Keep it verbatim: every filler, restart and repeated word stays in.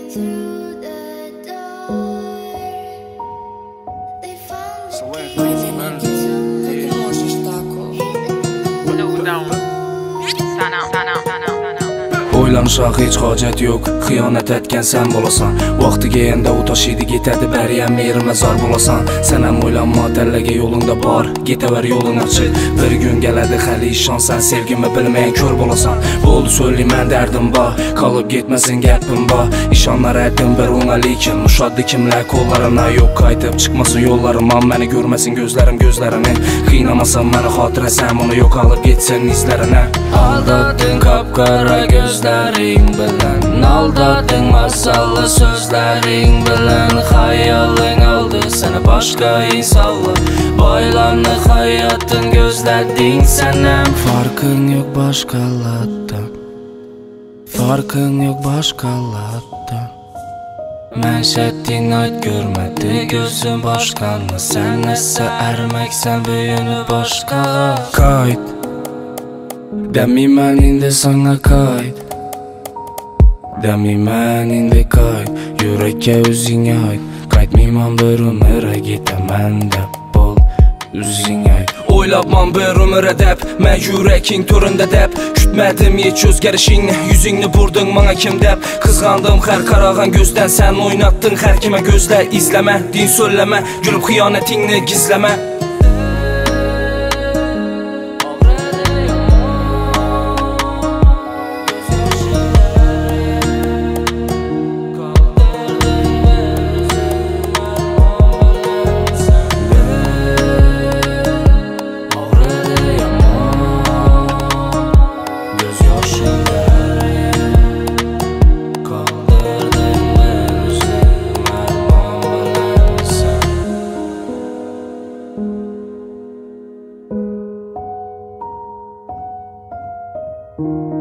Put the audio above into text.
O'ylanishga hech hojat yo'q, xiyonat etgan sen bo'lasan. Vaqtiga endi u tashiydi ketadi, bariyam merima zor bo'lasan. Sen ham o'ylanma, tanlagan yo'lingda bor, ketaver yo'ling ochiq. Bir kun keladi, hali ishonsan, sevgimni bilmagan ko'r bo'lasan. Bo'ldi so'ylayman dardim bor, qolib ketmasin gapim bor. Ishonlar aytdim bir o'nga lekin mushaddi kimlar qo'llarimdan yo'q qaytib chiqmasin yo'llarimdan, meni ko'rmasin ko'zlarim ko'zlarini. Qiynamasan meni xotirasam, uni yo'qolib ketsin izlarini. Aldatding qop-qora gözlerin bilen, aldadın masallı sözlerin bilen. Hayalın aldı seni başka insanla, baylandı hayatın gözledin senem. Farkın yok başkalardan, farkın yok başkalardan. Mənşettin ayt görmedi gözün başkanı, sen ise ermeksen büyünü başka. Kayıt Demimen indi sana kayıt, demimen indi kayıt. Yürekке özüne ait, qaytmayman bir ömüre gitemen dep bol özüne ait. Oylabman bir ömüre dep, men yürekin töründe dep. Kütmedim hiç özgerişini, yüzünü vurdun bana kim dep. Kızgandım her karağan gözden, sen oynattın her kime gözle. İzleme, din söyleme, gülüp hıyanetini gizleme. Thank you.